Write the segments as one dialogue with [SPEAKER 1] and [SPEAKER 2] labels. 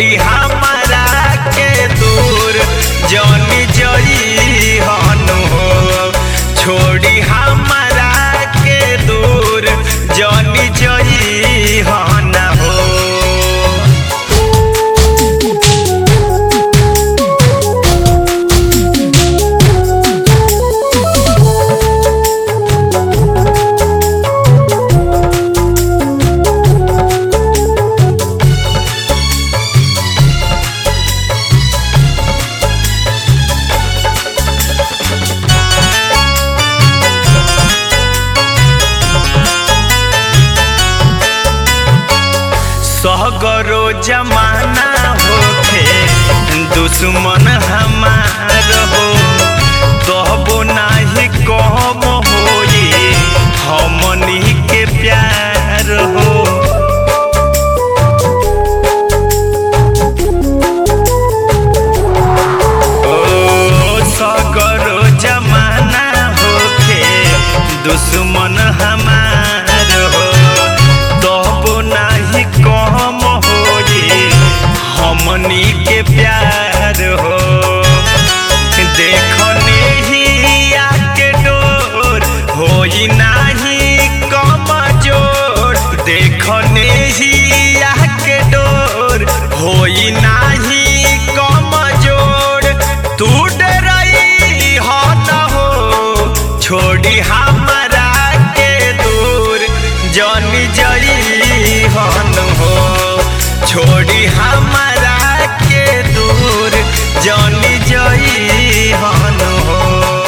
[SPEAKER 1] छोड़ी हमारा के दूर जानी जई हनु हो, छोड़ी हमारा के दूर जानी जई हन हो। सहगरो जमाना होखे दुश्मन हमार हो, तबो नाही कम होई हमनी के प्यार हो। ओ सहगरो जमाना होखे दुश्मन हमार हो, तबो नाही कम होई हमनी के प्यार हो। देखने ही आके डोर होई नाही कम जोर, देखने ही आके डोर होई नाही कम जोर। तू डरई हो न हो, छोड़ी हमारा के दूर जानी जई हन हो, छोड़ी हमारा के दूर जानी जई हन हो।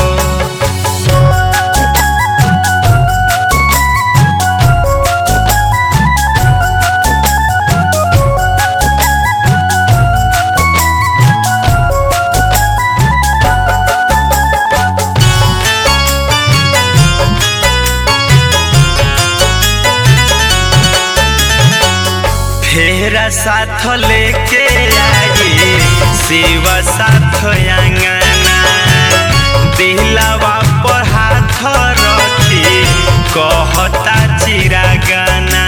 [SPEAKER 1] फेरा साथ लेके आई शिव साथ अंगना, दिलवा पर हाथ रखी कहता चिरागाना।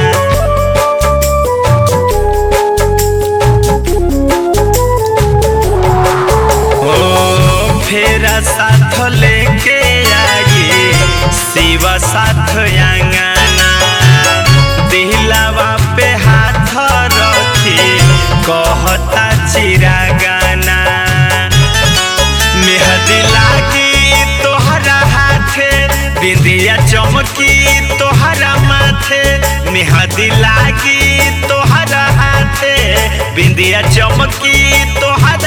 [SPEAKER 1] ओ फेरा साथ लेके आई शिव साथ अंगना, दिलवा पे हाथ रखी कहता चिरागाना। मेहंदी लागी तोहरा हाथे, बिंदिया चमकी तोहरा माथे। मेहंदी लागी तोहरा हाथे, बिंदिया चमकी तोहरा